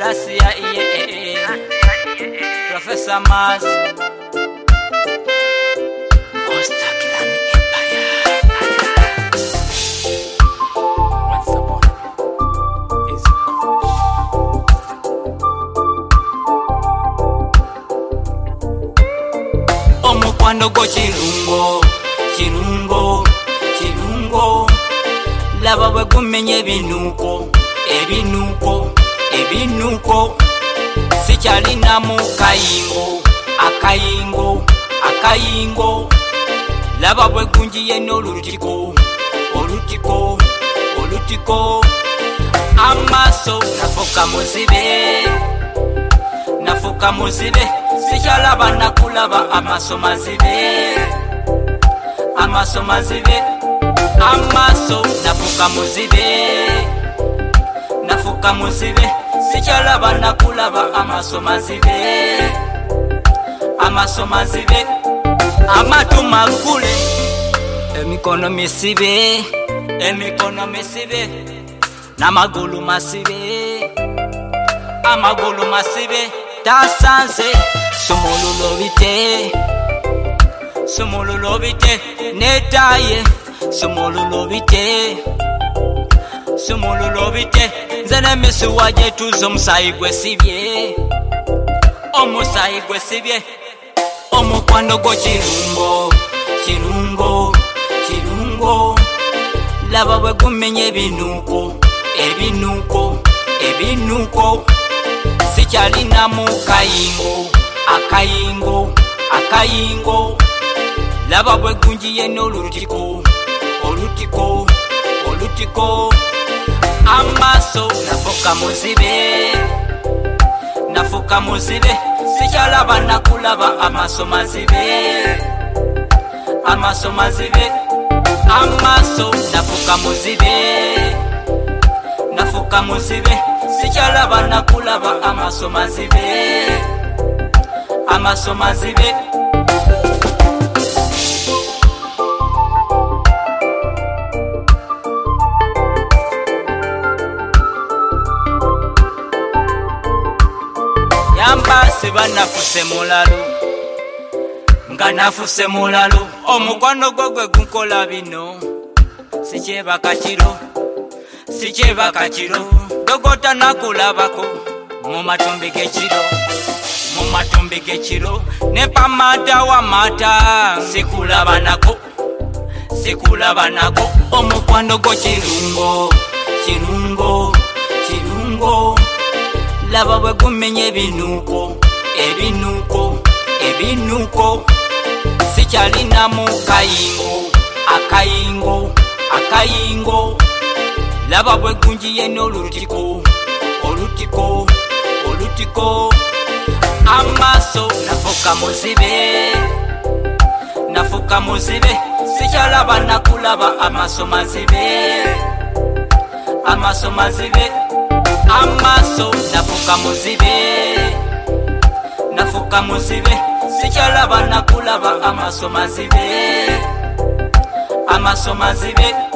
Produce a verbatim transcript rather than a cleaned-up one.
Selassie, yeah, Professor Mars, Monster Clan Empire. Once upon is omukwano go kirungo, kirungo, kirungo. Laba bwe gumenye ebinuuko, ebinuuko, ebinuuko. Sikyalina mu kayingo, akayingo, akayingo. Laba bwe gunjiye n'olutiko, olutiko, olutiko. Amaaso nafuka muzibe, nafuka muzibe. Sikyalaba nakulaba amaaso mazibe, amaaso mazibe. Amaaso nafuka muzibe, nafuka muzibe. Sikyalaba nakulaba amaaso mazibe, amaaso mazibe. Amatu magule, emikono misibe, emikono misibe. N'amagulu masibe, amagulu masibe. Tasanze sumululo bite, sumululo bite. Netaye sumululo bite, sumululo bite. Nzene misuwa jetuzo omusayi gwe sibye, omusayi gwe sibye. Omukwano go kirungo, kirungo, kirungo. Laba bwe gumenye ebinuuko, ebinuuko, ebinuuko. Sikyalina mu kayingo, akayingo, akayingo. Laba bwe gunjiye n'olutiko, olutiko, olutiko. Amaaso nafuka muzibe, nafuka muzibe. Sikyalaba nakulaba amaaso mazibe, amaaso mazibe. Amaaso nafuka muzibe, nafuka muzibe. Sikyalaba nakulaba amaaso mazibe, amaaso mazibe. Yamba siba nafuse mulalo, nga nafuse mulalo. Omukwano gwo gwe gunkola bino, sikyebaka kiro, sikyebaka kiro. Dogota nakulabako mu matumbi g'ekiro, mu matumbi g'ekiro. Nepa mata wa mata, sikulaba nako, sikulaba nako. Omukwano gwo kirungo, kirungo, kirungo. Laba bwe gumenye ebinuuko, ebinuuko, ebinuuko. Sikyalina mu kayingo, akayingo, akayingo. Laba bwe gunjiye n'olutiko, olutiko, olutiko. Amaaso nafuka muzibe, nafuka muzibe. Sikyalaba nakulaba amaaso mazibe, amaaso mazibe. Amaaso nafuka muzibe, nafuka muzibe. Sikyalaba nakulaba amaaso mazibe, amaaso mazibe.